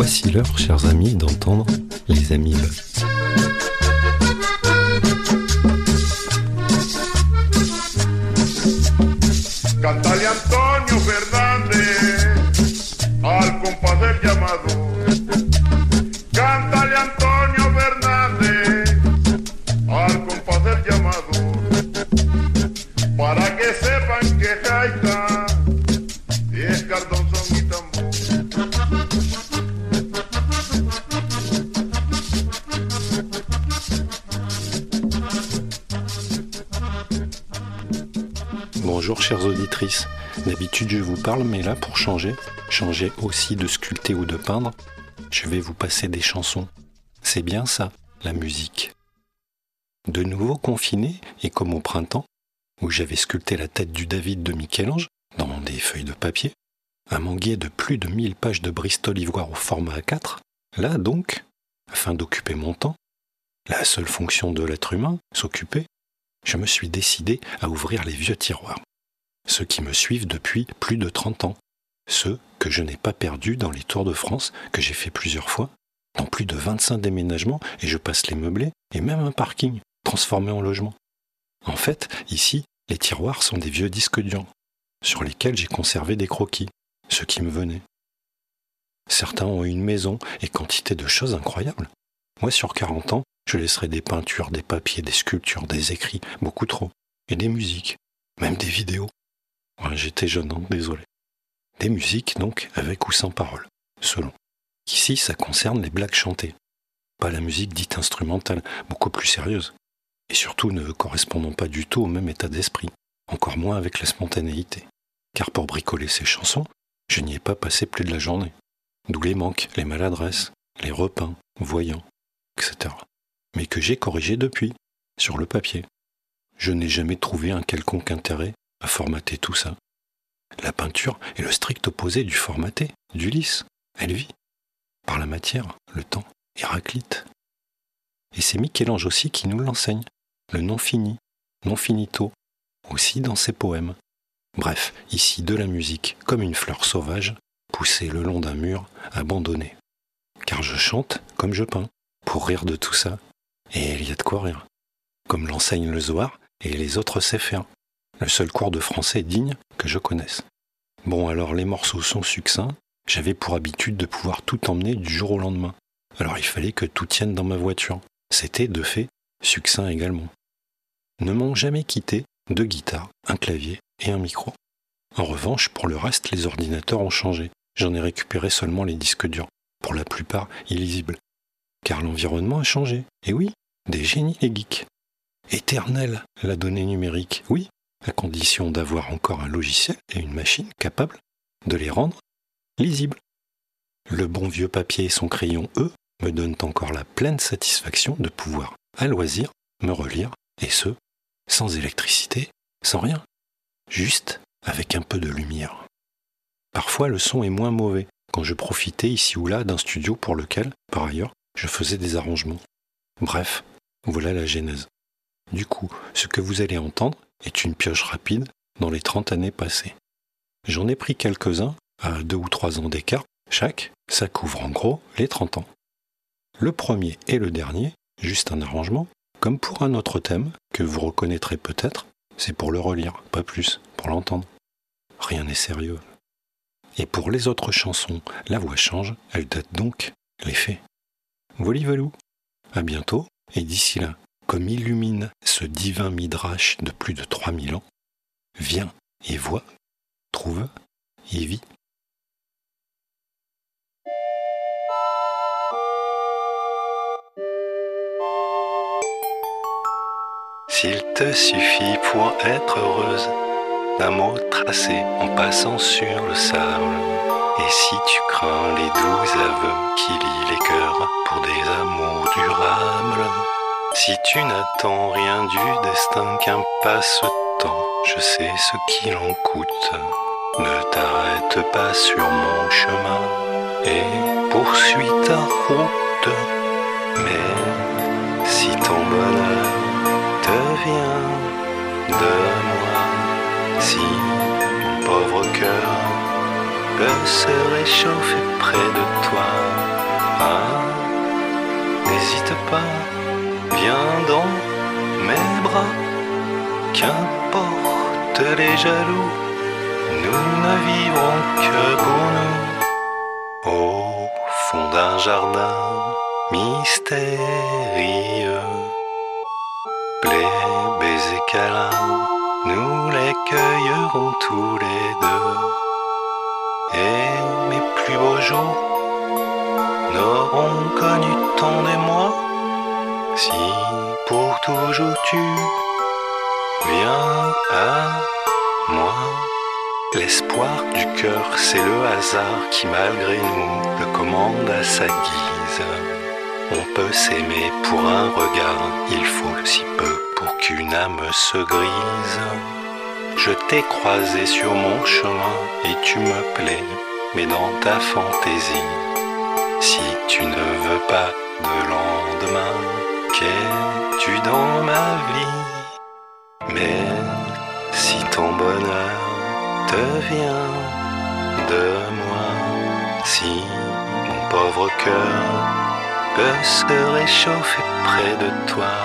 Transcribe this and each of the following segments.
Voici l'heure, chers amis, d'entendre les amibes. Cantale Antonio Fernández al compás del llamado. Cántale Antonio Fernández al compás del llamado. Para que sepan que gaita es cardón, son y tambor. Bonjour chères auditrices, d'habitude je vous parle mais là pour changer aussi de sculpter ou de peindre, je vais vous passer des chansons. C'est bien ça, la musique. De nouveau confiné et comme au printemps, où j'avais sculpté la tête du David de Michel-Ange dans des feuilles de papier, un manguier de plus de 1000 pages de Bristol ivoire au format A4, là donc, afin d'occuper mon temps, la seule fonction de l'être humain, s'occuper, je me suis décidé à ouvrir les vieux tiroirs. Ceux qui me suivent depuis plus de 30 ans. Ceux que je n'ai pas perdus dans les Tours de France, que j'ai fait plusieurs fois, dans plus de 25 déménagements, et je passe les meublés, et même un parking, transformé en logement. En fait, ici, les tiroirs sont des vieux disques durs, sur lesquels j'ai conservé des croquis, ceux qui me venaient. Certains ont une maison et quantité de choses incroyables. Moi, sur 40 ans, je laisserai des peintures, des papiers, des sculptures, des écrits, beaucoup trop, et des musiques, même des vidéos. Ouais, j'étais jeune, hein, désolé. Des musiques, donc, avec ou sans paroles, selon. Ici, ça concerne les blagues chantées, pas la musique dite instrumentale, beaucoup plus sérieuse, et surtout ne correspondant pas du tout au même état d'esprit, encore moins avec la spontanéité. Car pour bricoler ces chansons, je n'y ai pas passé plus de la journée. D'où les manques, les maladresses, les repeints, voyants, etc. Mais que j'ai corrigé depuis, sur le papier. Je n'ai jamais trouvé un quelconque intérêt à formater tout ça. La peinture est le strict opposé du formaté, du lisse. Elle vit. Par la matière, le temps, Héraclite. Et c'est Michel-Ange aussi qui nous l'enseigne. Le non fini, non finito, aussi dans ses poèmes. Bref, ici de la musique comme une fleur sauvage, poussée le long d'un mur, abandonné. Car je chante comme je peins, pour rire de tout ça. Et il y a de quoi rire. Comme l'enseigne le Zohar et les autres séphers. Le seul cours de français digne que je connaisse. Bon, alors les morceaux sont succincts, j'avais pour habitude de pouvoir tout emmener du jour au lendemain. Alors il fallait que tout tienne dans ma voiture. C'était, de fait, succinct également. Ne m'ont jamais quitté 2 guitares, un clavier et un micro. En revanche, pour le reste, les ordinateurs ont changé. J'en ai récupéré seulement les disques durs, pour la plupart illisibles. Car l'environnement a changé. Et oui, des génies les geeks. Éternelle, la donnée numérique, oui, à condition d'avoir encore un logiciel et une machine capable de les rendre lisibles. Le bon vieux papier et son crayon, eux, me donnent encore la pleine satisfaction de pouvoir, à loisir, me relire, et ce, sans électricité, sans rien, juste avec un peu de lumière. Parfois, le son est moins mauvais, quand je profitais ici ou là d'un studio pour lequel, par ailleurs, je faisais des arrangements. Bref, voilà la genèse. Du coup, ce que vous allez entendre est une pioche rapide dans les 30 années passées. J'en ai pris quelques-uns, à 2 ou 3 ans d'écart, chaque, ça couvre en gros les 30 ans. Le premier et le dernier, juste un arrangement, comme pour un autre thème, que vous reconnaîtrez peut-être, c'est pour le relire, pas plus, pour l'entendre. Rien n'est sérieux. Et pour les autres chansons, la voix change, elle date donc les faits. Voilà, à bientôt, et d'ici là, comme illumine ce divin midrash de plus de 3000 ans, viens et vois, trouve et vis. S'il te suffit pour être heureuse d'un mot tracé en passant sur le sable, et si tu crains les doux aveux qui lient les cœurs pour des amours durables, si tu n'attends rien du destin qu'un passe-temps, je sais ce qu'il en coûte. Ne t'arrête pas sur mon chemin et poursuis ta route. Mais si ton bonheur te vient de moi, si mon pauvre cœur peut se réchauffer près de toi, jaloux, nous ne vivrons que pour nous. Au fond d'un jardin mystérieux, les baisers câlins, nous les cueillerons tous les deux. Et mes plus beaux jours n'auront connu tant d'émoi, si pour toujours tu viens à moi. L'espoir du cœur, c'est le hasard qui malgré nous le commande à sa guise. On peut s'aimer pour un regard, il faut si peu pour qu'une âme se grise. Je t'ai croisé sur mon chemin et tu me plais, mais dans ta fantaisie. Si tu ne veux pas de lendemain, qu'es-tu dans ma vie? Mais si ton bonheur te vient de moi, si mon pauvre cœur peut se réchauffer près de toi,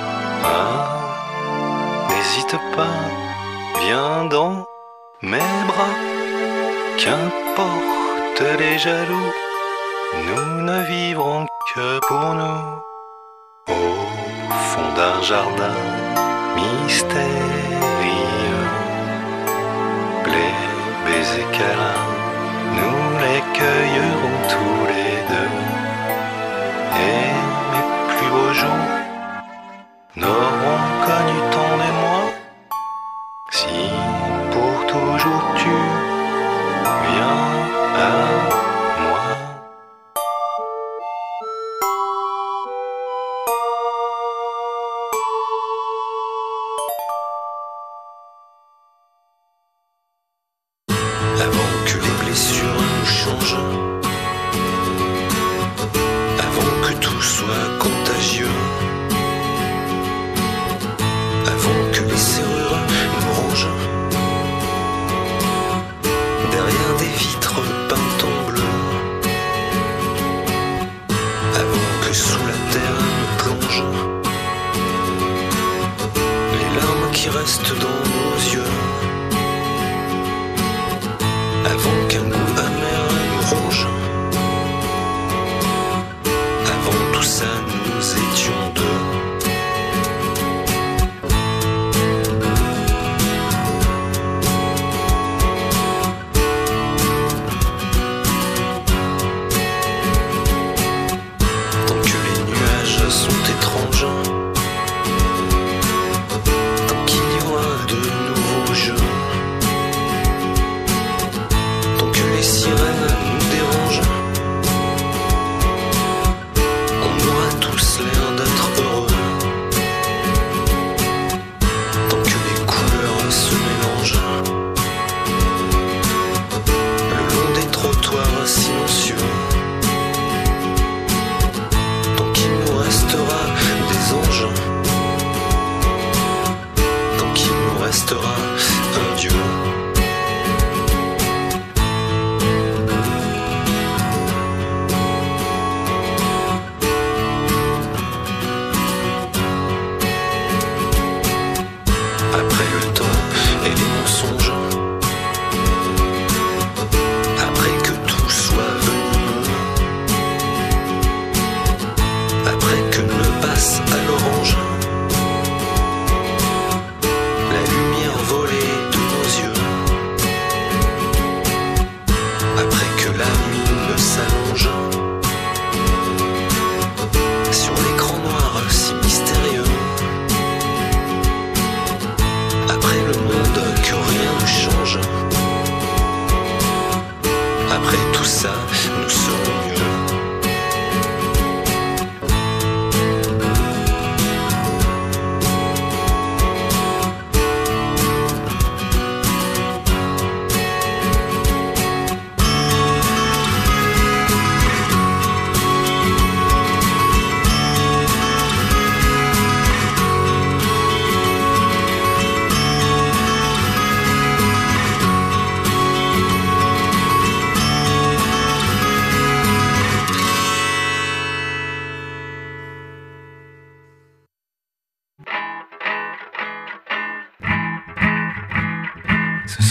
n'hésite pas, viens dans mes bras, qu'importe les jaloux, nous ne vivrons que pour nous. Au fond d'un jardin mystérieux, les baisers câlins, nous les cueillerons tous les deux. Et mes plus beaux jours n'auront connu tant d'émoi, si pour toujours tu viens à moi. Avant que les blessures nous changent, avant que tout soit contagieux, avant que les serrures nous rongent, derrière des vitres peintes en bleu, avant que sous la terre nous plonge les larmes qui restent dans nos yeux, avant qu'un goût amer nous ronge, avant tout ça nous étions deux. Tant que les nuages sont étranges, tant qu'il y aura de nouveaux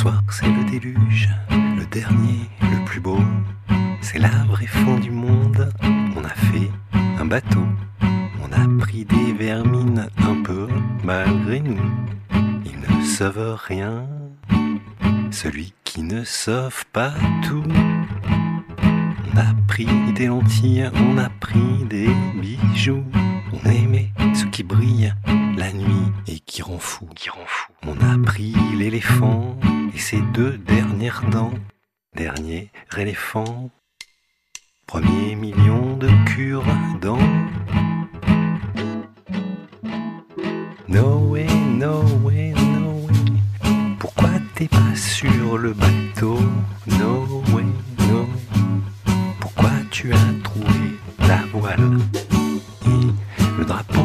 soir c'est le déluge, le dernier, le plus beau. C'est la vraie fin du monde. On a fait un bateau, on a pris des vermines un peu malgré nous. Ils ne sauvent rien, celui qui ne sauve pas tout. On a pris des lentilles, on a pris des bijoux. On aimait ce qui brille la nuit et qui rend fou. On a pris l'éléphant et ses deux dernières dents. Dernier éléphant, premier million de cure-dents. No way, no way, no way. Pourquoi t'es pas sur le bateau? No way, no way. Pourquoi tu as trouvé la voile et le drapeau?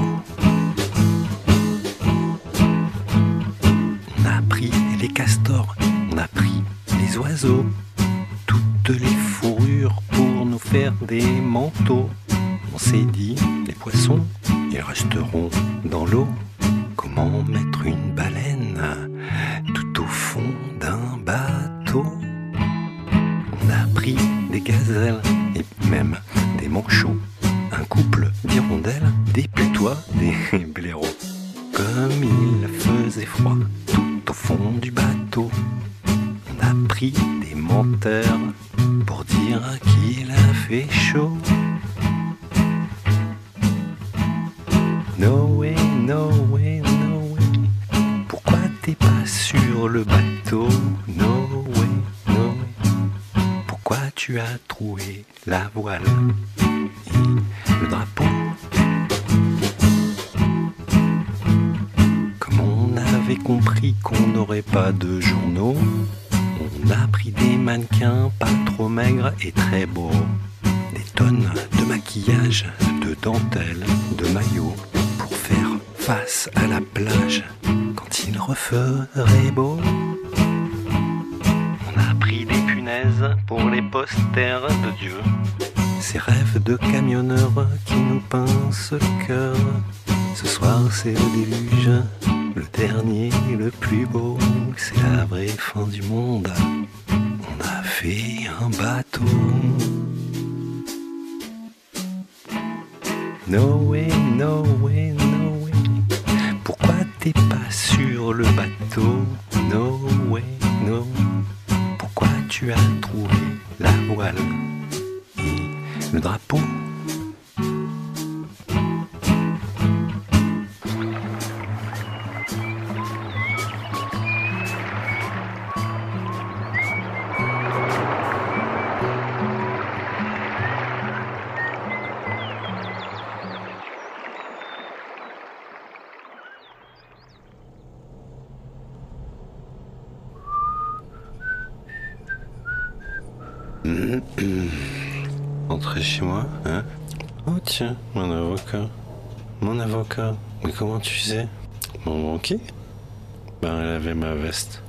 On a pris les castors, on a pris les oiseaux, toutes les fourrures pour nous faire des manteaux. On s'est dit, les poissons, ils resteront dans l'eau. Comment mettre une baleine tout au fond d'un bateau? On a pris des gazelles et même des manchots, un couple d'hirondelles, des putois, des blaireaux. Comme il faisait froid tout au fond du bateau, on a pris des menteurs pour dire qu'il a fait chaud. No way, no way, no way. Pourquoi t'es pas sur le bateau? No way, no way. Pourquoi tu as trouvé la voile et le drapeau? Comme on avait compris qu'on n'aurait pas de journaux, on a pris des mannequins pas trop maigres et très beaux. Des tonnes de maquillage, de dentelles, de maillots pour faire face à la plage quand il referait beau. On a pris des punaises pour les posters de Dieu, ces rêves de camionneurs qui nous pincent le cœur. Ce soir c'est le déluge, le dernier, le plus beau. C'est la vraie fin du monde. On a fait un bateau. No way, no way, no way. Pourquoi t'es pas sur le bateau? No way, no way. Pourquoi tu as trouvé la voile et le drapeau? Entrer chez moi, hein? Oh tiens, mon avocat. Mon avocat. Mais comment tu sais? Mon banquier? Ben elle avait ma veste.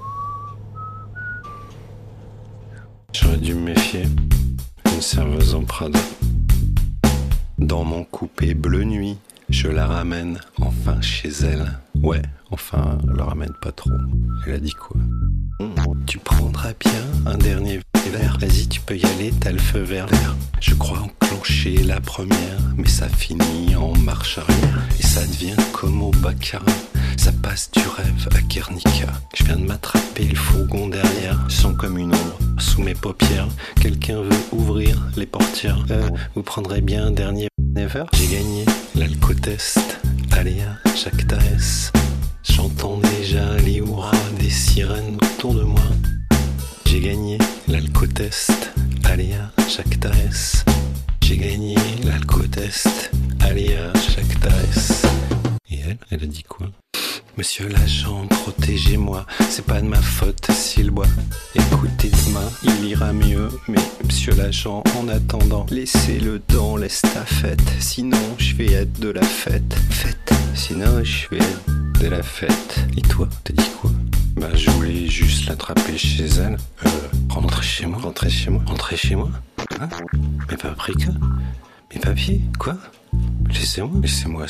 J'aurais dû me méfier. Une serveuse en Prada. Dans mon coupé bleu nuit, je la ramène enfin chez elle. Ouais, enfin, elle la ramène pas trop. Elle a dit quoi? Tu prendras bien un dernier verre. Vas-y, tu peux y aller, t'as le feu vert. Je crois enclencher la première, mais ça finit en marche arrière. Et ça devient comme au baccarat. Ça passe du rêve à Guernica. Je viens de m'attraper le fourgon derrière, sens comme une ombre sous mes paupières. Quelqu'un veut ouvrir les portières. Vous prendrez bien un dernier verre. J'ai gagné l'alcotest. Aléa, Jacques Taès. J'entends déjà les hurrahs des sirènes autour de moi. J'ai gagné l'alcotest. Aléa, Jacques Taès. J'ai gagné l'alcotest. Aléa, Jacques Taès. Et elle a dit quoi? Monsieur l'agent, protégez-moi, c'est pas de ma faute s'il boit. Écoutez demain, il ira mieux, mais monsieur l'agent, en attendant, laissez-le dans l'estafette, sinon je vais être de la fête. Fête, sinon je vais être de la fête. Et toi, t'as dit quoi? Bah je voulais juste l'attraper chez elle. Rentrer chez moi. Hein? Mais pas pris que? Mes papiers, quoi? Laissez-moi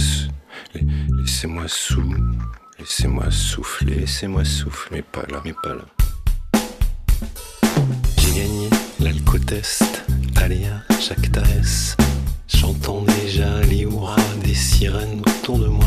souffler, mais pas là. J'ai gagné l'alcotest, Aléa, Jacques Tarès. J'entends déjà les hurrahs des sirènes autour de moi.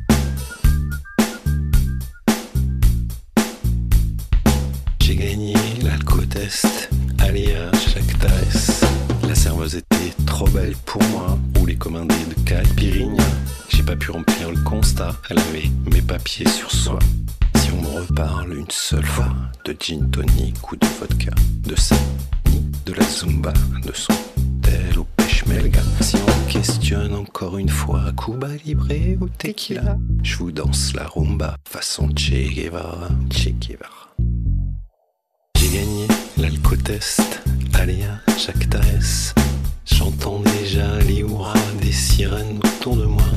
J'ai gagné l'alcotest, Aléa, Jacques Tarès. La serveuse était trop belle pour moi, roulée comme un dé de caipirinha. J'ai pas pu remplir le constat, elle avait mes papiers sur soi. Si on me reparle une seule fois de gin tonic ou de vodka, de ça, ni de la zumba, de son tel au peshmerga. Si on me questionne encore une fois Cuba Libre ou tequila, je vous danse la rumba façon Che Guevara, Che Guevara. J'ai gagné l'alcotest, Aléa, Jacques Tarès. J'entends déjà les hurrahs des sirènes autour de moi.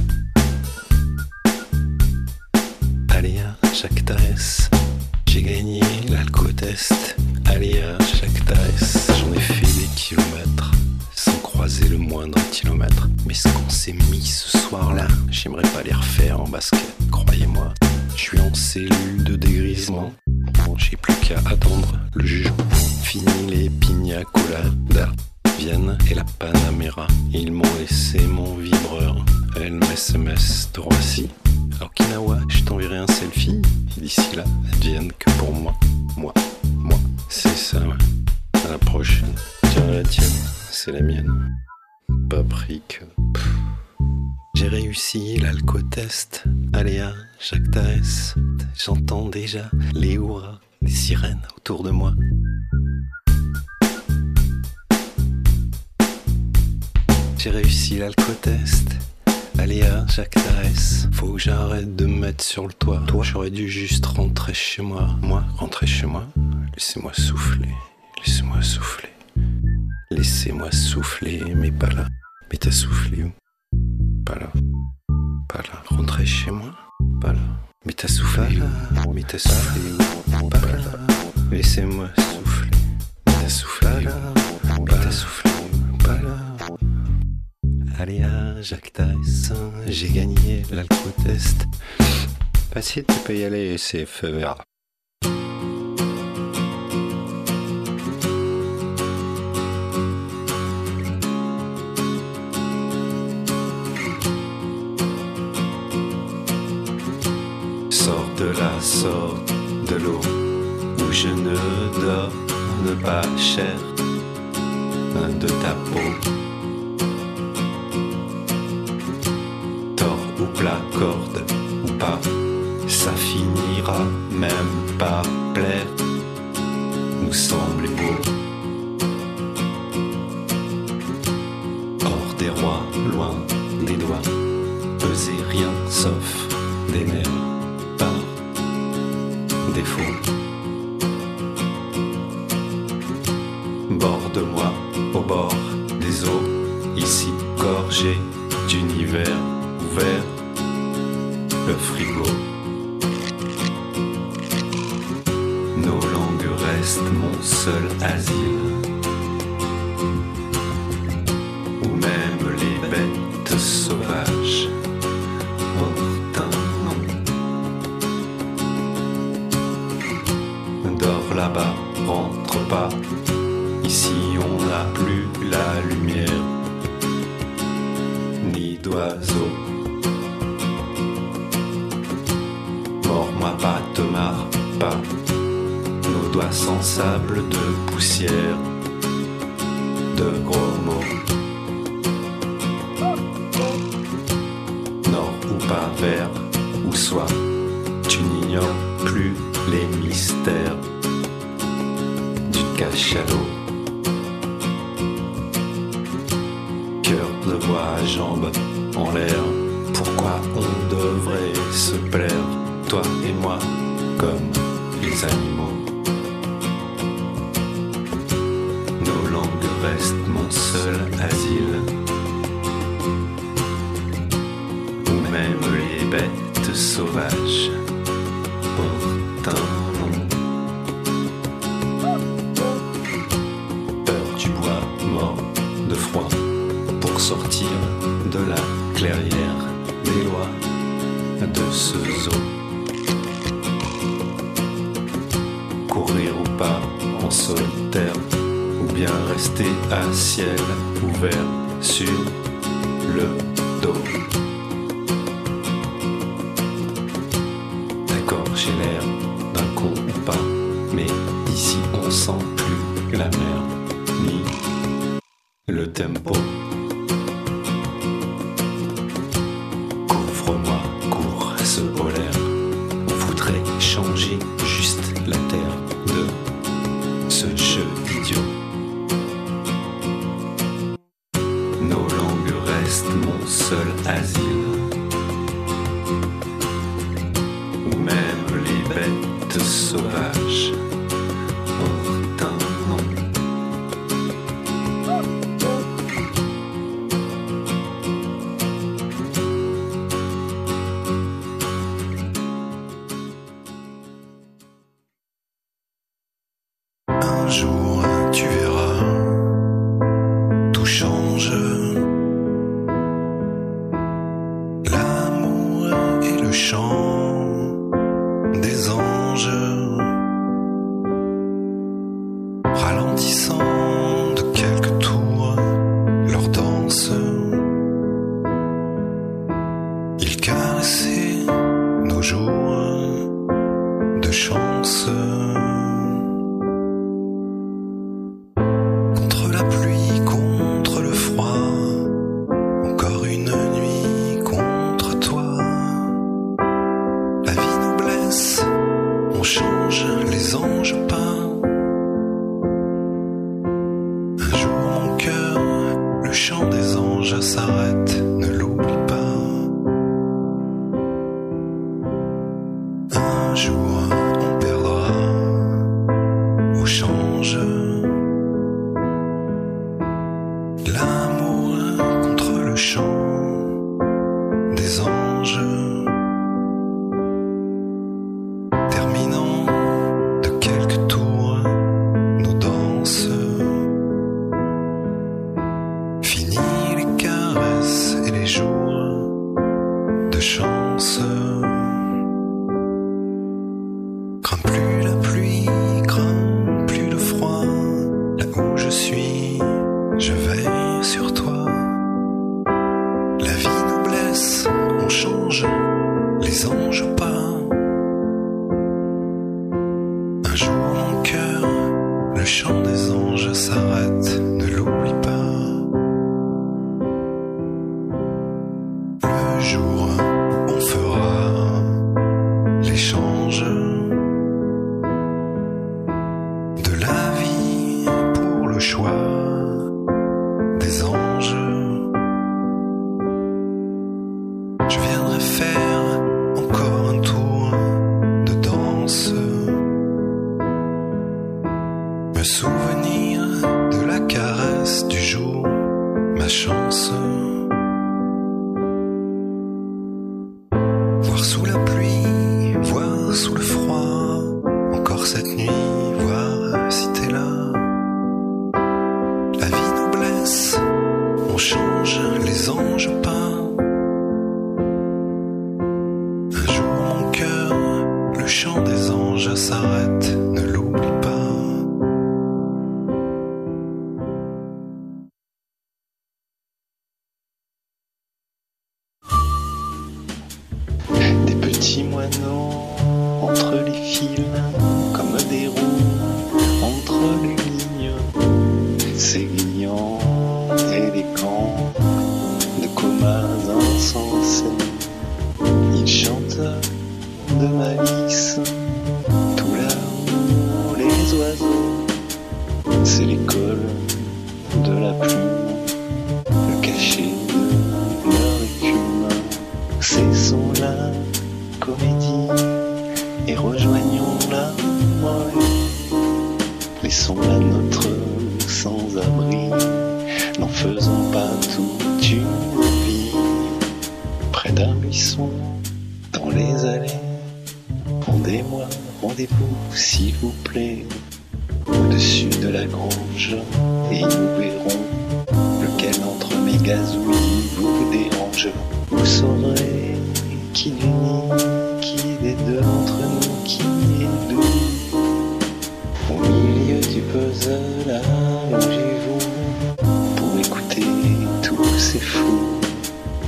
Aléa, Jacques Tarès. J'ai gagné l'alcotest, Aléa, Jacques Tarès. J'en ai fait des kilomètres, sans croiser le moindre kilomètre. Mais ce qu'on s'est mis ce soir-là, j'aimerais pas les refaire en basket, croyez-moi. Je suis en cellule de dégrisement, j'ai plus qu'à attendre le jugement. Fini les pina coladas, Vienne et la Panamera. Ils m'ont laissé mon vibreur, elle m'SMS de Roissy. Alors Kinawa, je t'enverrai un selfie, et d'ici là, advienne que pour moi, c'est ça, ouais. À la prochaine. Tiens la tienne, c'est la mienne. Paprika. J'ai réussi l'alcotest, Aléa, Jacques Tarès. J'entends déjà les hurrahs des sirènes autour de moi. J'ai réussi l'alcotest, Aléa, Jacques Tarès. Faut que j'arrête de me mettre sur le toit. J'aurais dû juste rentrer chez moi. Rentrer chez moi. Laissez-moi souffler. Laissez-moi souffler. Laissez-moi souffler, mais pas là. Mais t'as soufflé où? Pas là. Pas là. Rentrer chez moi? Pas là. Mais t'as soufflé où? Mais t'as soufflé où? Pas là. Laissez-moi souffler. Mais t'as soufflé où? Mais t'as soufflé où? Pas là. Aléa, Jacques Tarès, j'ai gagné l'alcotest. Facile, tu peux y aller, c'est feu vert. Sors de l'eau où je ne donne pas cher de ta peau. Tort ou plat, corde ou pas, ça finira même par plaire ou sembler beau. Hors des rois, loin des doigts, peser rien sauf des nerfs. Défaut. Bord de moi, au bord des eaux, ici gorgé d'univers ouvert, le frigo. Nos langues restent mon seul asile, où même les bêtes sauvages portent un nom. Dors là-bas, rentre pas, ici on n'a plus la lumière, ni d'oiseaux. Mords-moi pas, te marre pas, nos doigts sans sable de poussière, de gros mots. Nord ou pas, vert ou soit, tu n'ignores plus les mystères du cachalot. Cœur de voix, jambes en l'air, pourquoi on devrait se plaire, toi et moi, comme les animaux. Nos langues restent mon seul asile, où même les bêtes sauvages portent un nom. Peur du bois, mort de froid, pour sortir de la clairière des lois de ce zoo. Courir ou pas en saut, bien rester à ciel ouvert sur le dos. D'accord, j'ai l'air d'un con ou pas, mais ici on sent plus la mer, ni le tempo. Couvre-moi, course polaire, on voudrait changer juste la terre de ce jeu idiot. Nos langues restent mon seul asile, où même les bêtes sauvages portent un nom. Un jour tu verras, tout change. L'amour et le chant des anges, ralentissant de quelques tours leur danse. Ils caressaient nos jours de chance. Contre la pluie, contre le froid, encore une nuit contre toi. La vie nous blesse, on change, les anges pas. Un jour mon cœur, le chant des anges s'arrête, ne l'oublie pas. Un jour on perdra au change. L'amour contre le chant des anges, terminant de quelques tours nos danses. Fini les caresses et les jours de chance. Crains plus la pluie, crains plus le froid. Là où je suis, je veille sur toi. La vie nous blesse, on change, les anges pas. Un jour mon cœur, le chant des anges s'arrête, ne l'oublie pas. Le jour où on fera l'échange de la vie pour le choix des anges. Je viendrai faire encore un tour de danse, me souvenir de la caresse du jour, ma chance. Voir sous la pluie, voir sous le froid, encore cette nuit, voir si t'es là. La vie nous blesse, on change, les anges pas. Un jour mon cœur, le chant des anges s'arrête, ne l'oublie pas. Des petits moineaux entre les fils, comme des roues entre les lignes, s'aiguillant élégants de comas insensés. Ils chantent de malice tout là où les oiseaux. C'est l'école de la plume, le cachet de leur écume. Cessons la comédie et rejoignons-la morale. Laissons-la notre sans-abri, n'en faisons pas toute une vie. Près d'un buisson, dans les allées, rendez-moi rendez-vous s'il vous plaît, au-dessus de la grange, et nous verrons lequel entre mes gazouilles vous dérange. Vous saurez qui l'unit, qui des deux entre nous, qui est doux. Au milieu du puzzle allongé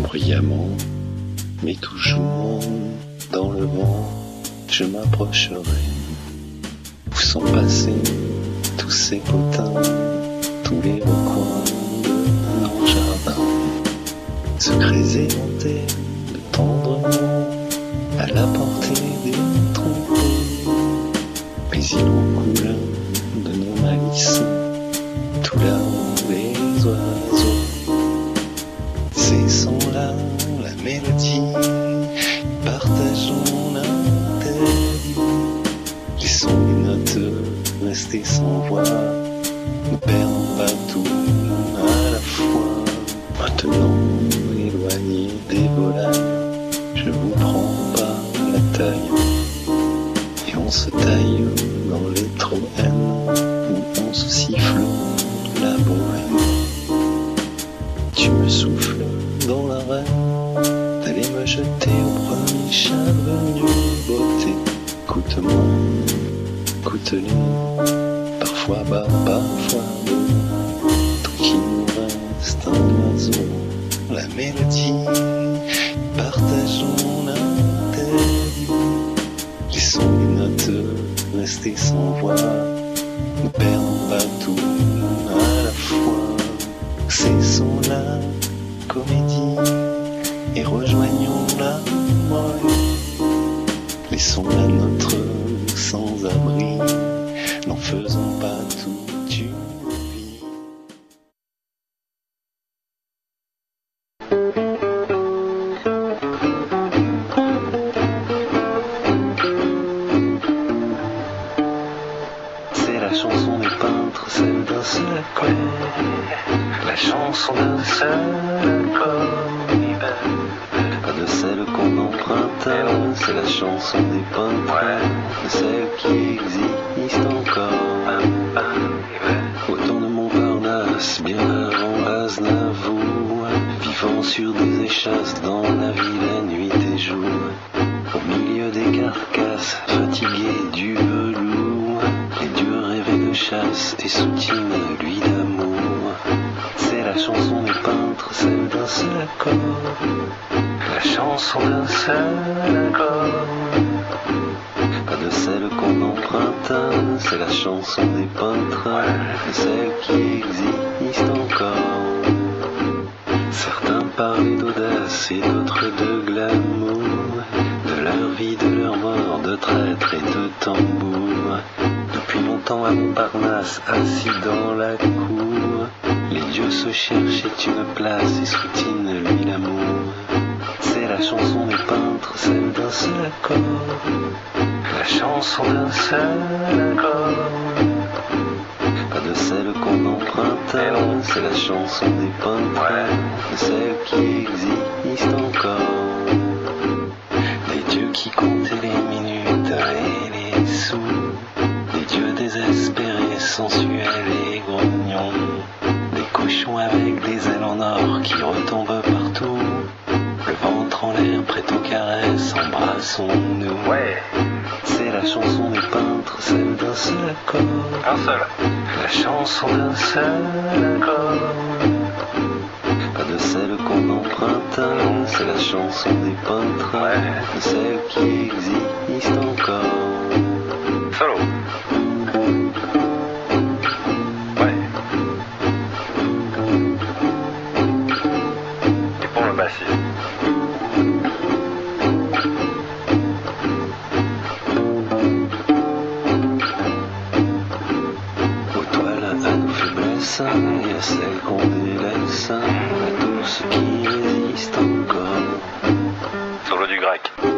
bruyamment, mais toujours dans le vent, je m'approcherai. Où sont passés tous ces potins, tous les recoins de nos jardins, secrets éventés de tendrement à la portée des troupeaux. Mais il en coule de nos malices, tout là les oiseaux. Ces sons-là, la mélodie, partageons l'interdit. Laissons les notes rester sans voix, ne perdons pas tout à la fois. Maintenant, éloigné des volailles, je vous prends par la taille, et on se taille dans les troènes, où on se siffle la bohème. Tu me souffles dans l'arène d'aller me jeter au premier chat venu. Beauté, écoute-moi, écoute-les, parfois bas, parfois haut, tant qu'il nous reste un oiseau. La mélodie, partageons l'interdit, laissons les notes rester sans voix, ne perdons pas tout à la fois. Cessons la comédie et rejoignons la morale. Laissons-la notre sans-abri, n'en faisons pas toute une vie. C'est la chanson des peintres, celle d'un seul accord. La chanson d'un seul accord. Pas de celle qu'on emprunte, c'est la chanson des peintres, de celle qui existe encore. Au temps de Montparnasse, bien avant Aznavour, vivant sur des échasses dans la ville la nuit et jour. Au milieu des carcasses, fatigués du velours, les dieux rêvaient de chasse et soutine lui d'amour. C'est la chanson des peintres, celle d'un seul accord. La chanson d'un seul accord. Pas de celle qu'on emprunte, c'est la chanson des peintres, de celle qui existe encore. Certains parlaient d'audace et d'autres de glamour, de leur vie, de leur mort, de traîtres et de tambours. Depuis longtemps à Montparnasse, assis dans la cour, les dieux se cherchaient une place et soutinent lui l'amour. C'est la chanson des peintres, celle d'un seul accord. La chanson d'un seul accord. Pas de celle qu'on emprunte, c'est la chanson des peintres, de celle qui existe encore. Des dieux qui comptaient les minutes et les sous, des dieux désespérés, sensuels et grognons, des cochons avec des ailes en or qui retombent partout, le ventre en l'air prêt aux caresses, embrassons-nous. C'est la chanson des peintres, celle d'un seul accord. Un seul. La chanson d'un seul accord. Pas de celle qu'on emprunte, c'est la chanson des peintres, de celle qui existe encore. Solo. Et pour le bassiste. Et à celle qu'on délaisse, à tout ce qui résiste encore. Solo du grec.